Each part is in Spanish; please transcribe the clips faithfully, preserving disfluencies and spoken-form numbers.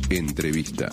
Entrevista.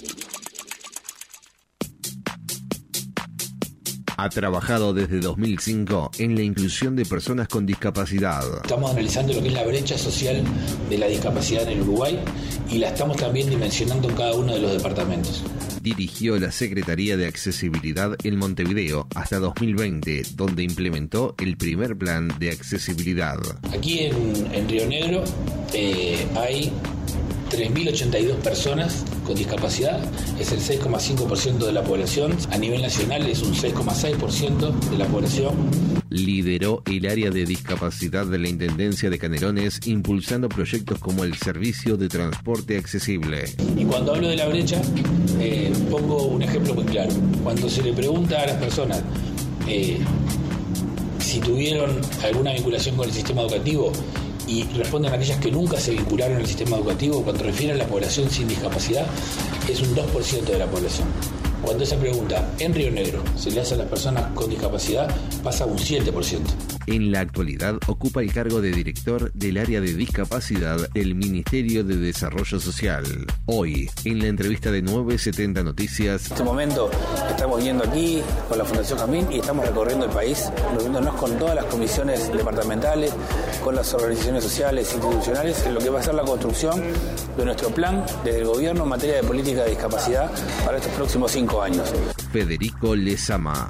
Ha trabajado desde dos mil cinco en la inclusión de personas con discapacidad. Estamos analizando lo que es la brecha social de la discapacidad en el Uruguay y la estamos también dimensionando en cada uno de los departamentos. Dirigió la Secretaría de Accesibilidad en Montevideo hasta dos mil veinte, donde implementó el primer plan de accesibilidad. Aquí en, en Río Negro eh, hay tres mil ochenta y dos personas con discapacidad, es el seis coma cinco por ciento de la población. A nivel nacional es un seis coma seis por ciento de la población. Lideró el área de discapacidad de la Intendencia de Canelones, impulsando proyectos como el servicio de transporte accesible. Y cuando hablo de la brecha, eh, pongo un ejemplo muy claro. Cuando se le pregunta a las personas eh, si tuvieron alguna vinculación con el sistema educativo, y responden aquellas que nunca se vincularon al sistema educativo, cuando refieren a la población sin discapacidad, es un dos por ciento de la población. Cuando esa pregunta en Río Negro se le hace a las personas con discapacidad, pasa a un siete por ciento. En la actualidad ocupa el cargo de director del área de discapacidad del Ministerio de Desarrollo Social. Hoy, en la entrevista de nueve setenta Noticias. En este momento estamos yendo aquí con la Fundación Jamín y estamos recorriendo el país, reuniéndonos con todas las comisiones departamentales, con las organizaciones sociales, institucionales, en lo que va a ser la construcción de nuestro plan del gobierno en materia de política de discapacidad para estos próximos cinco años. Federico Lezama.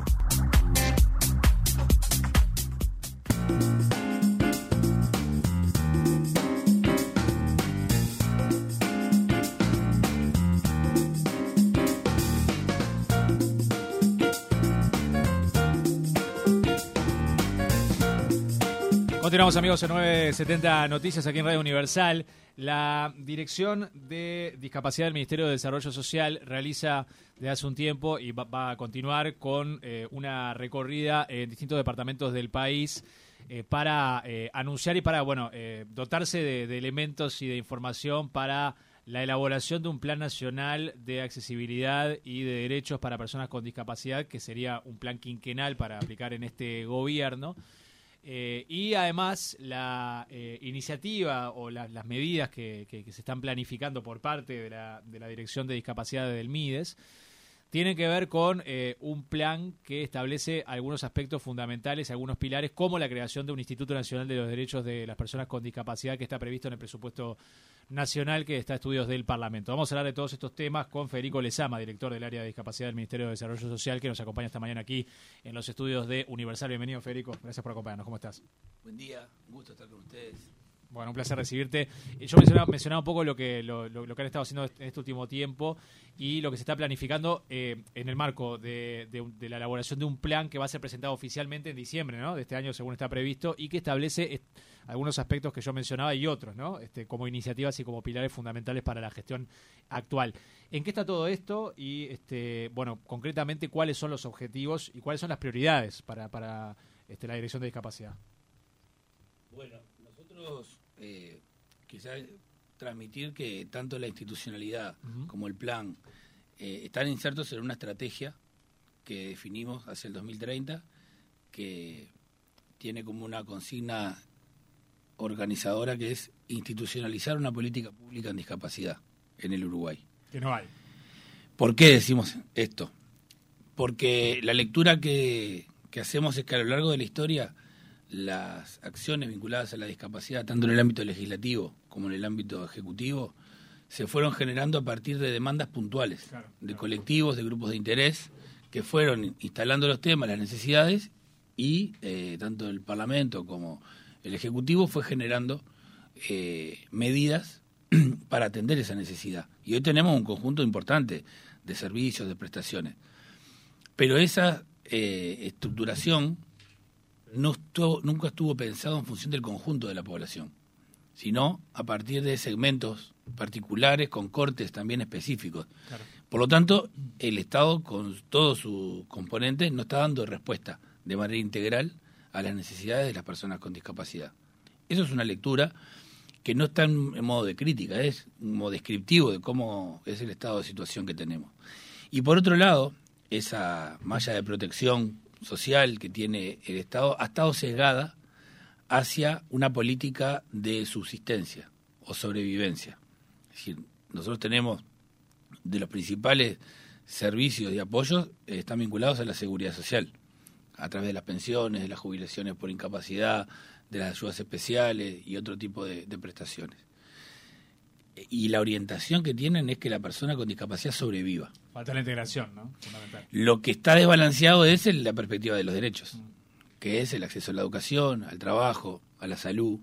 Continuamos, amigos, en nueve setenta Noticias aquí en Radio Universal. La Dirección de Discapacidad del Ministerio de Desarrollo Social realiza desde hace un tiempo y va, va a continuar con eh, una recorrida en distintos departamentos del país eh, para eh, anunciar y para bueno eh, dotarse de, de elementos y de información para la elaboración de un plan nacional de accesibilidad y de derechos para personas con discapacidad, que sería un plan quinquenal para aplicar en este gobierno. Eh, y además la eh, iniciativa o la, las medidas que, que, que se están planificando por parte de la, de la Dirección de Discapacidad del MIDES tienen que ver con eh, un plan que establece algunos aspectos fundamentales, algunos pilares, como la creación de un Instituto Nacional de los Derechos de las Personas con Discapacidad que está previsto en el presupuesto nacional que está a estudios del Parlamento. Vamos a hablar de todos estos temas con Federico Lezama, director del área de discapacidad del Ministerio de Desarrollo Social, que nos acompaña esta mañana aquí en los estudios de Universal. Bienvenido, Federico. Gracias por acompañarnos. ¿Cómo estás? Buen día, un gusto estar con ustedes. Bueno, un placer recibirte. Yo mencionaba, mencionaba un poco lo que lo, lo, lo que han estado haciendo en este último tiempo y lo que se está planificando eh, en el marco de, de, de la elaboración de un plan que va a ser presentado oficialmente en diciembre, ¿no?, de este año, según está previsto, y que establece est- algunos aspectos que yo mencionaba y otros, ¿no?, este, como iniciativas y como pilares fundamentales para la gestión actual. ¿En qué está todo esto? Y, este, bueno, concretamente, ¿cuáles son los objetivos y cuáles son las prioridades para, para este, la Dirección de Discapacidad? Bueno, nosotros eh, quizás transmitir que tanto la institucionalidad uh-huh. como el plan eh, están insertos en una estrategia que definimos hacia el dos mil treinta, que tiene como una consigna organizadora que es institucionalizar una política pública en discapacidad en el Uruguay. Que no hay. ¿Por qué decimos esto? Porque la lectura que, que hacemos es que a lo largo de la historia las acciones vinculadas a la discapacidad, tanto en el ámbito legislativo como en el ámbito ejecutivo, se fueron generando a partir de demandas puntuales, claro, de claro. colectivos, de grupos de interés, que fueron instalando los temas, las necesidades, y eh, tanto el Parlamento como el Ejecutivo fue generando eh, medidas para atender esa necesidad. Y hoy tenemos un conjunto importante de servicios, de prestaciones. Pero esa eh, estructuración no estuvo, nunca estuvo pensado en función del conjunto de la población, sino a partir de segmentos particulares con cortes también específicos. Claro. Por lo tanto, el Estado, con todos sus componentes, no está dando respuesta de manera integral a las necesidades de las personas con discapacidad. Eso es una lectura que no está en, en modo de crítica, es un modo descriptivo de cómo es el estado de situación que tenemos. Y por otro lado, esa malla de protección social que tiene el Estado ha estado sesgada hacia una política de subsistencia o sobrevivencia. Es decir, nosotros tenemos de los principales servicios y apoyos eh, están vinculados a la seguridad social, a través de las pensiones, de las jubilaciones por incapacidad, de las ayudas especiales y otro tipo de, de prestaciones. Y la orientación que tienen es que la persona con discapacidad sobreviva. Falta la integración, ¿no? Fundamental. Lo que está desbalanceado es el, la perspectiva de los derechos, mm. que es el acceso a la educación, al trabajo, a la salud.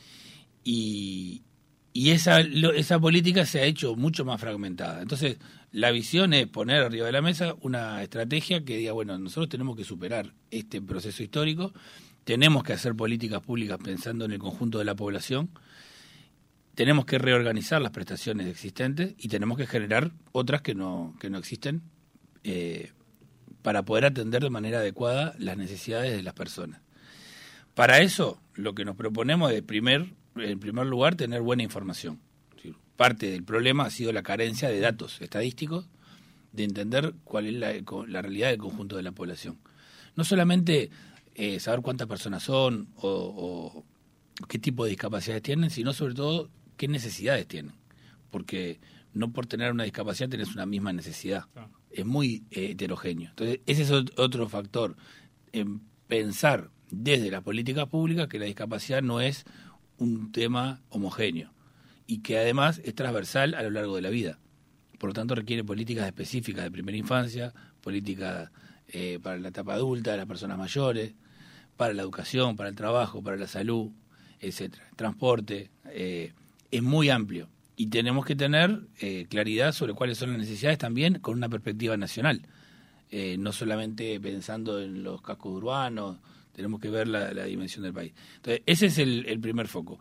Y, y esa, lo, esa política se ha hecho mucho más fragmentada. Entonces, la visión es poner arriba de la mesa una estrategia que diga, bueno, nosotros tenemos que superar este proceso histórico, tenemos que hacer políticas públicas pensando en el conjunto de la población, tenemos que reorganizar las prestaciones existentes y tenemos que generar otras que no, que no existen eh, para poder atender de manera adecuada las necesidades de las personas. Para eso, lo que nos proponemos es, primer, en primer lugar, tener buena información. ¿Sí? Parte del problema ha sido la carencia de datos estadísticos, de entender cuál es la, la realidad del conjunto de la población. No solamente eh, saber cuántas personas son o, o qué tipo de discapacidades tienen, sino sobre todo qué necesidades tienen, porque no por tener una discapacidad tenés una misma necesidad, claro. Es muy eh, heterogéneo. Entonces, ese es otro factor, en pensar desde las políticas públicas que la discapacidad no es un tema homogéneo y que además es transversal a lo largo de la vida. Por lo tanto, requiere políticas específicas de primera infancia, políticas eh, para la etapa adulta, de las personas mayores, para la educación, para el trabajo, para la salud, etcétera. Transporte, eh, es muy amplio y tenemos que tener eh, claridad sobre cuáles son las necesidades también con una perspectiva nacional, eh, no solamente pensando en los cascos urbanos, tenemos que ver la, la dimensión del país. Entonces, ese es el, el primer foco.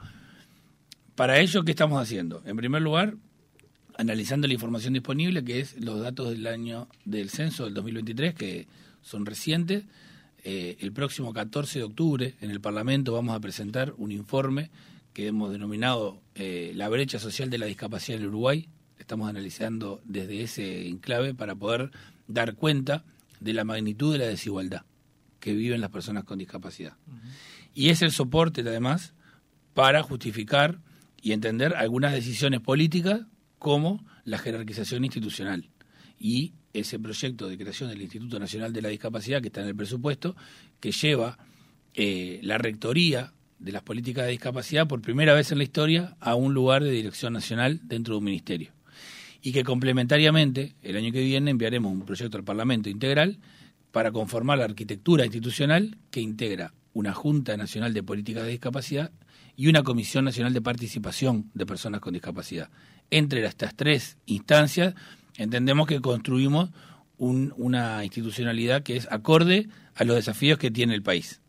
Para ello, ¿qué estamos haciendo? En primer lugar, analizando la información disponible, que es los datos del año del censo del dos mil veintitrés, que son recientes. Eh, el próximo catorce de octubre en el Parlamento vamos a presentar un informe que hemos denominado eh, la brecha social de la discapacidad en el Uruguay. Estamos analizando desde ese enclave para poder dar cuenta de la magnitud de la desigualdad que viven las personas con discapacidad. Uh-huh. Y es el soporte, además, para justificar y entender algunas decisiones políticas como la jerarquización institucional. Y ese proyecto de creación del Instituto Nacional de la Discapacidad, que está en el presupuesto, que lleva eh, la rectoría de las políticas de discapacidad por primera vez en la historia a un lugar de dirección nacional dentro de un ministerio. Y que complementariamente, el año que viene, enviaremos un proyecto al Parlamento integral para conformar la arquitectura institucional que integra una Junta Nacional de Políticas de Discapacidad y una Comisión Nacional de Participación de Personas con Discapacidad. Entre estas tres instancias, entendemos que construimos un, una institucionalidad que es acorde a los desafíos que tiene el país.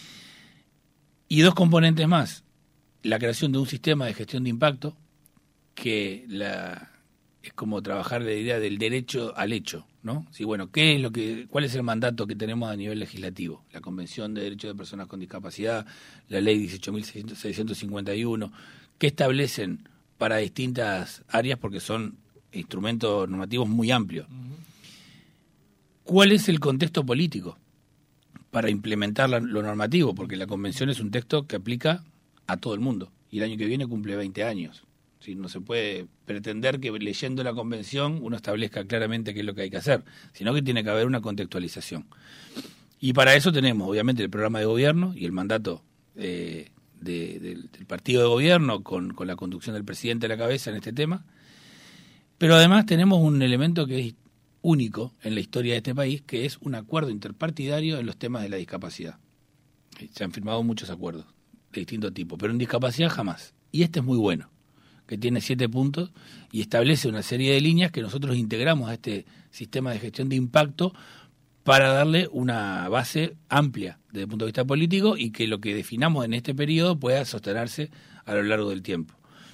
Y dos componentes más, la creación de un sistema de gestión de impacto, que la, es como trabajar la idea del derecho al hecho, ¿no? Sí, bueno, ¿qué es lo que, cuál es el mandato que tenemos a nivel legislativo? La Convención de Derechos de Personas con Discapacidad, la Ley dieciocho mil seiscientos cincuenta y uno, ¿qué establecen para distintas áreas? Porque son instrumentos normativos muy amplios. Uh-huh. ¿Cuál es el contexto político para implementar la, lo normativo? Porque la Convención es un texto que aplica a todo el mundo y el año que viene cumple veinte años. ¿Sí? No se puede pretender que leyendo la Convención uno establezca claramente qué es lo que hay que hacer, sino que tiene que haber una contextualización. Y para eso tenemos, obviamente, el programa de gobierno y el mandato eh, de, de, del partido de gobierno con, con la conducción del presidente a la cabeza en este tema. Pero además tenemos un elemento que es único en la historia de este país, que es un acuerdo interpartidario en los temas de la discapacidad. Se han firmado muchos acuerdos de distinto tipo, pero en discapacidad jamás. Y este es muy bueno, que tiene siete puntos y establece una serie de líneas que nosotros integramos a este sistema de gestión de impacto para darle una base amplia desde el punto de vista político y que lo que definamos en este periodo pueda sostenerse a lo largo del tiempo.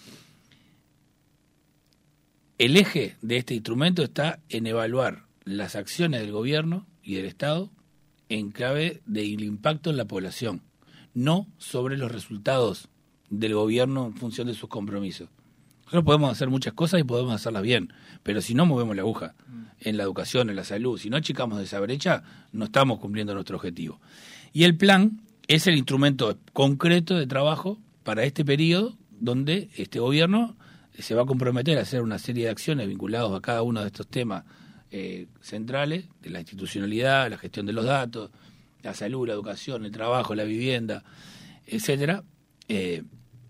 El eje de este instrumento está en evaluar las acciones del gobierno y del Estado en clave del impacto en la población, no sobre los resultados del gobierno en función de sus compromisos. Nosotros podemos hacer muchas cosas y podemos hacerlas bien, pero si no movemos la aguja en la educación, en la salud, si no achicamos esa brecha, no estamos cumpliendo nuestro objetivo. Y el plan es el instrumento concreto de trabajo para este periodo donde este gobierno se va a comprometer a hacer una serie de acciones vinculadas a cada uno de estos temas eh, centrales, de la institucionalidad, la gestión de los datos, la salud, la educación, el trabajo, la vivienda, etcétera. Eh,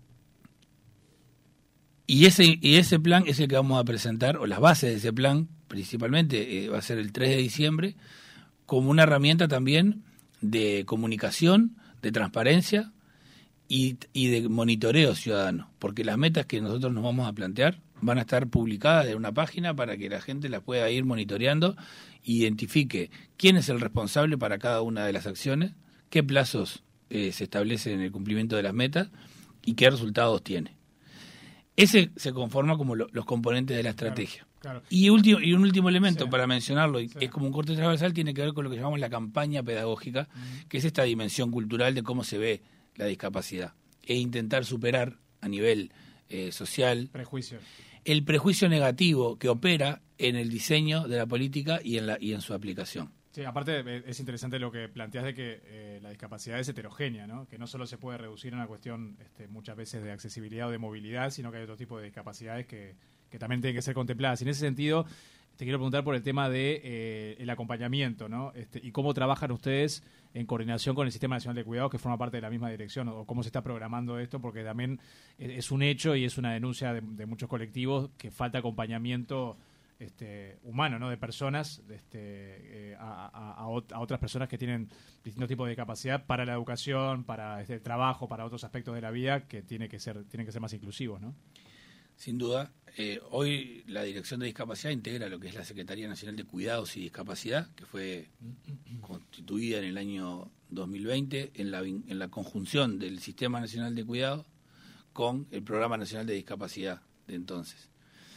y ese y ese plan es el que vamos a presentar, o las bases de ese plan, principalmente, eh, va a ser el tres de diciembre, como una herramienta también de comunicación, de transparencia y, y de monitoreo ciudadano, porque las metas que nosotros nos vamos a plantear van a estar publicadas en una página para que la gente las pueda ir monitoreando, identifique quién es el responsable para cada una de las acciones, qué plazos eh, se establecen en el cumplimiento de las metas y qué resultados tiene. Ese se conforma como lo, los componentes de la estrategia. Claro, claro. Y, último, y un último elemento sí. para mencionarlo, sí. es como un corte transversal, tiene que ver con lo que llamamos la campaña pedagógica, mm. que es esta dimensión cultural de cómo se ve la discapacidad, e intentar superar a nivel eh, social prejuicio. el prejuicio negativo que opera en el diseño de la política y en, la, y en su aplicación. Sí, aparte es interesante lo que planteas de que eh, la discapacidad es heterogénea, ¿no? Que no solo se puede reducir a una cuestión este, muchas veces de accesibilidad o de movilidad, sino que hay otro tipo de discapacidades que, que también tienen que ser contempladas. Y en ese sentido, te quiero preguntar por el tema de eh, el acompañamiento, ¿no? Este, y cómo trabajan ustedes en coordinación con el Sistema Nacional de Cuidados, que forma parte de la misma dirección, o cómo se está programando esto, porque también es un hecho y es una denuncia de, de muchos colectivos que falta acompañamiento Este, humano, ¿no? De personas este, eh, a, a, a otras personas que tienen distintos tipos de discapacidad para la educación, para este, el trabajo, para otros aspectos de la vida que tiene que ser, tienen que ser más inclusivos, ¿no? Sin duda. Eh, hoy la Dirección de Discapacidad integra lo que es la Secretaría Nacional de Cuidados y Discapacidad, que fue constituida en el año dos mil veinte en la, en la conjunción del Sistema Nacional de Cuidados con el Programa Nacional de Discapacidad de entonces.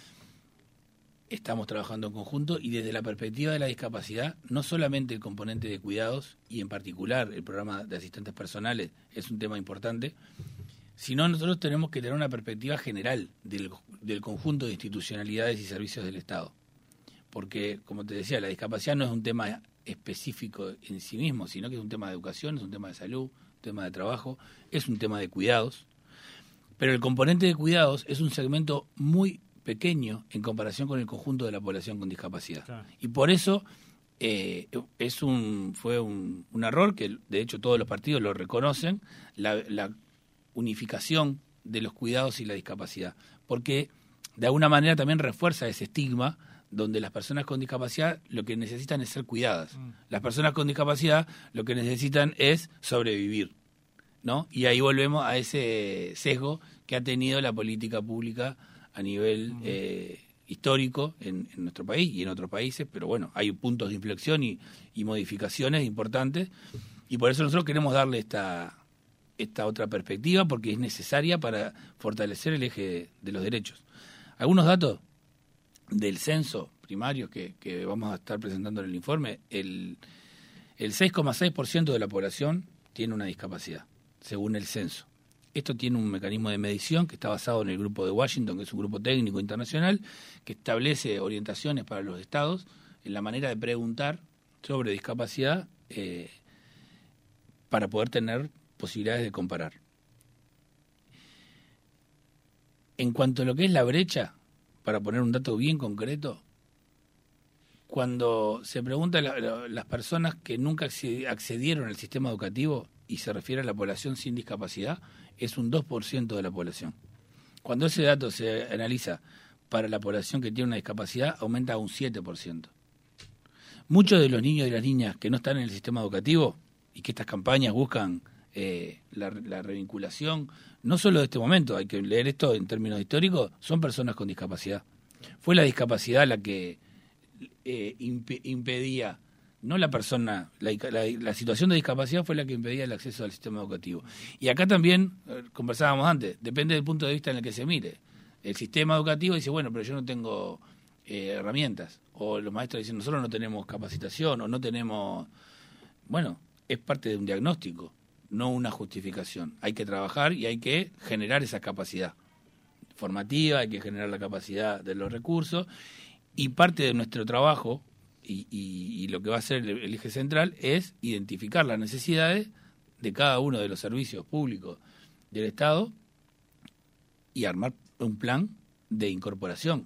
Estamos trabajando en conjunto y desde la perspectiva de la discapacidad, no solamente el componente de cuidados y en particular el programa de asistentes personales es un tema importante, sino nosotros tenemos que tener una perspectiva general del, del conjunto de institucionalidades y servicios del Estado. Porque, como te decía, la discapacidad no es un tema específico en sí mismo, sino que es un tema de educación, es un tema de salud, un tema de trabajo, es un tema de cuidados. Pero el componente de cuidados es un segmento muy pequeño en comparación con el conjunto de la población con discapacidad. Claro. Y por eso eh, es un fue un, un error que, de hecho, todos los partidos lo reconocen, la, la unificación de los cuidados y la discapacidad, porque de alguna manera también refuerza ese estigma donde las personas con discapacidad lo que necesitan es ser cuidadas. Mm. Las personas con discapacidad lo que necesitan es sobrevivir, ¿no? Y ahí volvemos a ese sesgo que ha tenido la política pública a nivel eh, histórico en, en nuestro país y en otros países, pero bueno, hay puntos de inflexión y, y modificaciones importantes, y por eso nosotros queremos darle esta, esta otra perspectiva, porque es necesaria para fortalecer el eje de, de los derechos. Algunos datos del censo primario que, que vamos a estar presentando en el informe: el, el seis coma seis por ciento de la población tiene una discapacidad, según el censo. Esto tiene un mecanismo de medición que está basado en el Grupo de Washington, que es un grupo técnico internacional, que establece orientaciones para los estados en la manera de preguntar sobre discapacidad eh, para poder tener posibilidades de comparar. En cuanto a lo que es la brecha, para poner un dato bien concreto, cuando se pregunta a la, las personas que nunca accedieron al sistema educativo y se refiere a la población sin discapacidad, es un dos por ciento de la población. Cuando ese dato se analiza para la población que tiene una discapacidad, aumenta a un siete por ciento. Muchos de los niños y las niñas que no están en el sistema educativo y que estas campañas buscan eh, la, la revinculación, no solo de este momento, hay que leer esto en términos históricos, son personas con discapacidad. Fue la discapacidad la que eh, imp- impedía... No la persona, la, la, la situación de discapacidad fue la que impedía el acceso al sistema educativo. Y acá también, eh, conversábamos antes, depende del punto de vista en el que se mire. El sistema educativo dice, bueno, pero yo no tengo eh, herramientas. O los maestros dicen, nosotros no tenemos capacitación o no tenemos... Bueno, es parte de un diagnóstico, no una justificación. Hay que trabajar y hay que generar esa capacidad formativa, hay que generar la capacidad de los recursos. Y parte de nuestro trabajo... Y, y, y lo que va a ser el, el eje central es identificar las necesidades de cada uno de los servicios públicos del Estado y armar un plan de incorporación.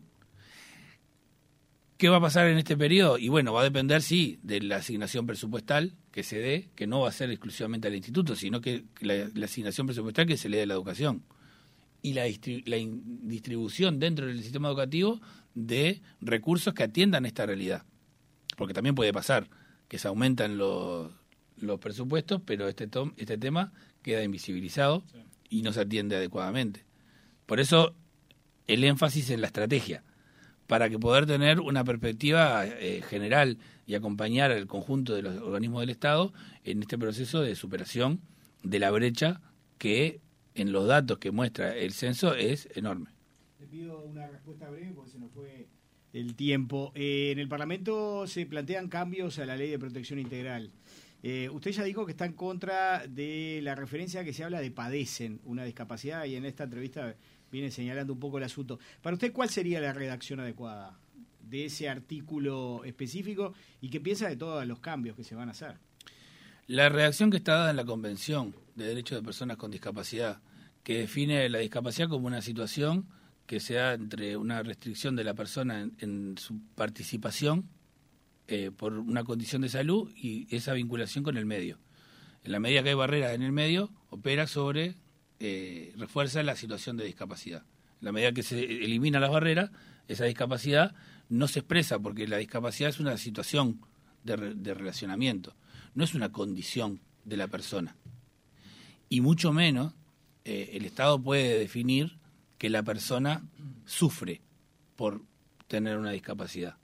¿Qué va a pasar en este periodo? Y bueno, va a depender, sí, de la asignación presupuestal que se dé, que no va a ser exclusivamente al instituto, sino que la, la asignación presupuestal que se le dé a la educación. Y la, distri- la in- distribución dentro del sistema educativo de recursos que atiendan esta realidad. Porque también puede pasar que se aumentan los, los presupuestos, pero este, tom- este tema queda invisibilizado sí. y no se atiende adecuadamente. Por eso el énfasis en la estrategia, para que poder tener una perspectiva eh, general y acompañar al conjunto de los organismos del Estado en este proceso de superación de la brecha que en los datos que muestra el censo es enorme. Le pido una respuesta breve porque se nos fue el tiempo. Eh, en el Parlamento se plantean cambios a la Ley de Protección Integral. Eh, usted ya dijo que está en contra de la referencia que se habla de padecen una discapacidad y en esta entrevista viene señalando un poco el asunto. Para usted, ¿cuál sería la redacción adecuada de ese artículo específico y qué piensa de todos los cambios que se van a hacer? La redacción que está dada en la Convención de Derechos de Personas con Discapacidad, que define la discapacidad como una situación que se da entre una restricción de la persona en, en su participación eh, por una condición de salud y esa vinculación con el medio. En la medida que hay barreras en el medio, opera sobre... Eh, refuerza la situación de discapacidad. En la medida que se eliminan las barreras, esa discapacidad no se expresa porque la discapacidad es una situación de, re, de relacionamiento, no es una condición de la persona. Y mucho menos eh, el Estado puede definir que la persona sufre por tener una discapacidad.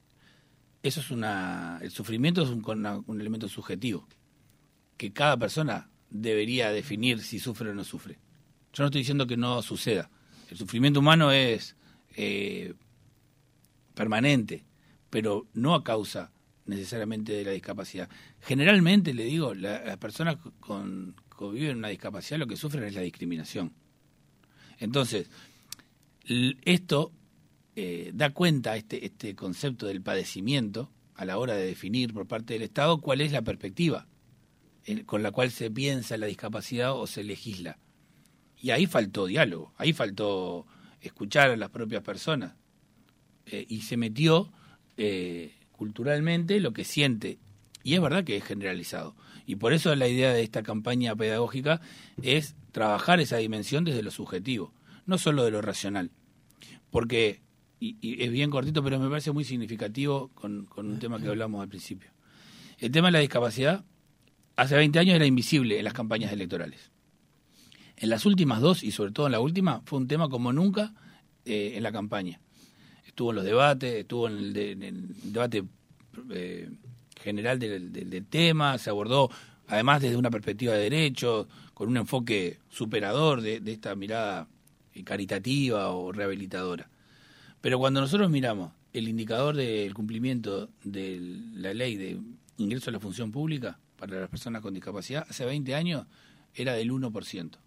Eso es una, el sufrimiento es un, una, un elemento subjetivo, que cada persona debería definir si sufre o no sufre. Yo no estoy diciendo que no suceda. El sufrimiento humano es eh, permanente, pero no a causa necesariamente de la discapacidad. Generalmente, le digo, la, las personas con, que viven una discapacidad lo que sufren es la discriminación. Entonces, l- esto eh, da cuenta, este, este concepto del padecimiento, a la hora de definir por parte del Estado cuál es la perspectiva con la cual se piensa la discapacidad o se legisla. Y ahí faltó diálogo, ahí faltó escuchar a las propias personas. Eh, y se metió eh, culturalmente lo que siente. Y es verdad que es generalizado. Y por eso la idea de esta campaña pedagógica es trabajar esa dimensión desde lo subjetivo, no solo de lo racional. Porque, y, y es bien cortito, pero me parece muy significativo con, con un tema que hablamos al principio. El tema de la discapacidad hace veinte años era invisible en las campañas electorales. En las últimas dos, y sobre todo en la última, fue un tema como nunca eh, en la campaña. Estuvo en los debates, estuvo en el, de, en el debate eh, general del, del, del tema, se abordó además desde una perspectiva de derechos, con un enfoque superador de, de esta mirada caritativa o rehabilitadora. Pero cuando nosotros miramos el indicador del cumplimiento de la ley de ingreso a la función pública para las personas con discapacidad, hace veinte años era del uno por ciento.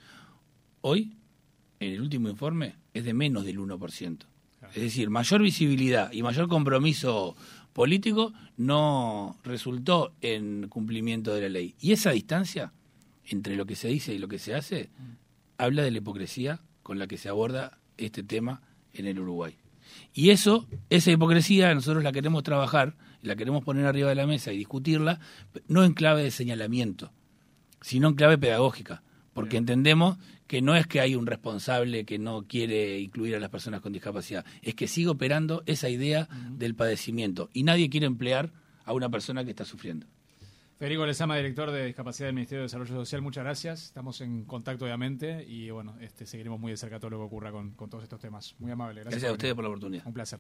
Hoy, en el último informe, es de menos del uno por ciento. Es decir, mayor visibilidad y mayor compromiso político no resultó en cumplimiento de la ley. Y esa distancia entre lo que se dice y lo que se hace habla de la hipocresía con la que se aborda este tema en el Uruguay. Y eso, esa hipocresía, nosotros la queremos trabajar, la queremos poner arriba de la mesa y discutirla, no en clave de señalamiento, sino en clave pedagógica, porque Bien. entendemos que no es que hay un responsable que no quiere incluir a las personas con discapacidad, es que sigue operando esa idea uh-huh. del padecimiento, y nadie quiere emplear a una persona que está sufriendo. Federico Lezama, director de Discapacidad del Ministerio de Desarrollo Social, muchas gracias. Estamos en contacto, obviamente, y bueno, este seguiremos muy de cerca todo lo que ocurra con, con todos estos temas. Muy amable. Gracias, gracias a ustedes por la oportunidad. Un placer.